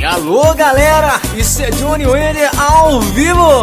Alô galera, isso é Johnny Wender ao vivo.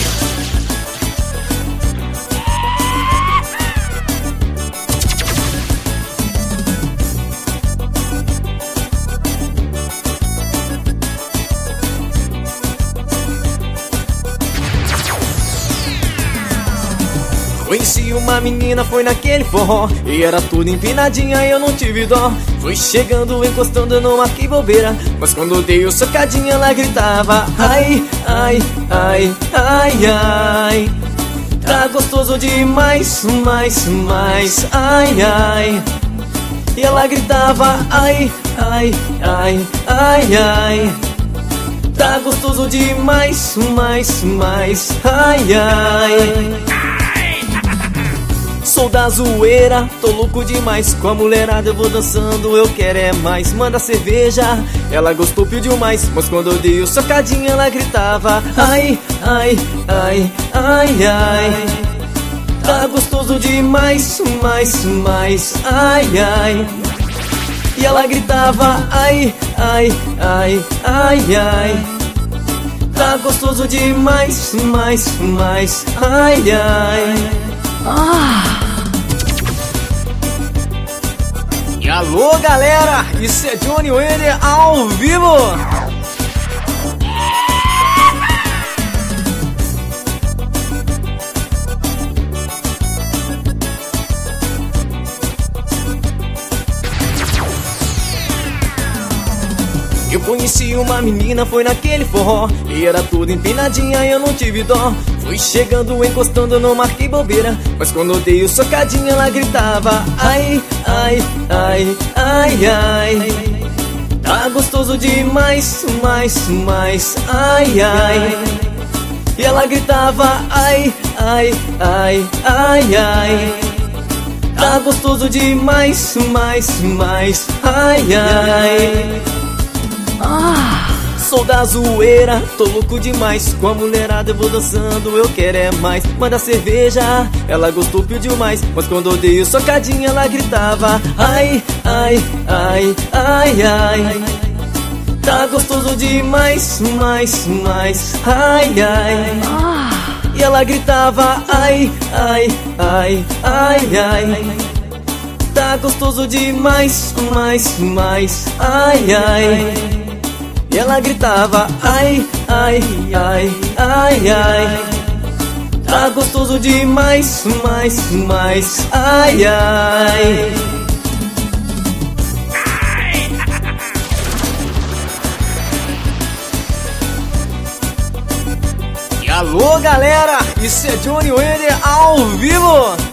Conheci uma menina, foi naquele forró, e era tudo empinadinha e eu não tive dó. Fui chegando, encostando numa que bobeira, mas quando dei o socadinha ela gritava: ai, ai, ai, ai, ai. Tá gostoso demais, mais, mais, ai, ai. E ela gritava: ai, ai, ai, ai, ai. Tá gostoso demais, mais, mais, ai, ai. Sou da zoeira, tô louco demais. Com a mulherada eu vou dançando, eu quero é mais. Manda cerveja, ela gostou, pediu mais. Mas quando eu dei o socadinho ela gritava: ai, ai, ai, ai, ai. Tá gostoso demais, mais, mais, ai, ai. E ela gritava: ai, ai, ai, ai, ai. Tá gostoso demais, mais, mais, ai, ai. E alô galera, isso é Johnny Wender ao vivo. Eu conheci uma menina, foi naquele forró, e era tudo empinadinha e eu não tive dó. Fui chegando, encostando, não marquei bobeira, mas quando eu dei o socadinho ela gritava: ai, ai, ai, ai, ai. Tá gostoso demais, mais, mais, ai, ai. E ela gritava: ai, ai, ai, ai, ai. Tá gostoso demais, mais, mais, ai, ai. Sou da zoeira, tô louco demais. Com a mulherada eu vou dançando, eu quero é mais. Manda cerveja, ela gostou, pediu mais. Mas quando eu dei o socadinho ela gritava: ai, ai, ai, ai, ai. Tá gostoso demais, mais, mais, ai, ai. E ela gritava: ai, ai, ai, ai, ai. Tá gostoso demais, mais, mais, ai, ai. E ela gritava: ai, ai, ai, ai, ai. Tá gostoso demais, mais, mais, ai, ai. E alô galera, isso é Johnny Wender ao vivo.